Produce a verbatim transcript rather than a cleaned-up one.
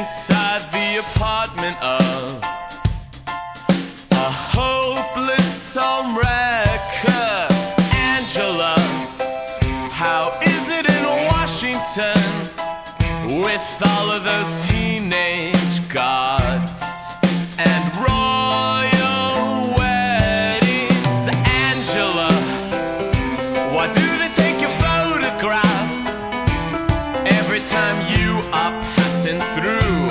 inside the apartment of a hopeless homewrecker. Angela, how is it in Washington with all of those teenage gods and royal weddings? Angela, why do they take your photograph every time you are passing through?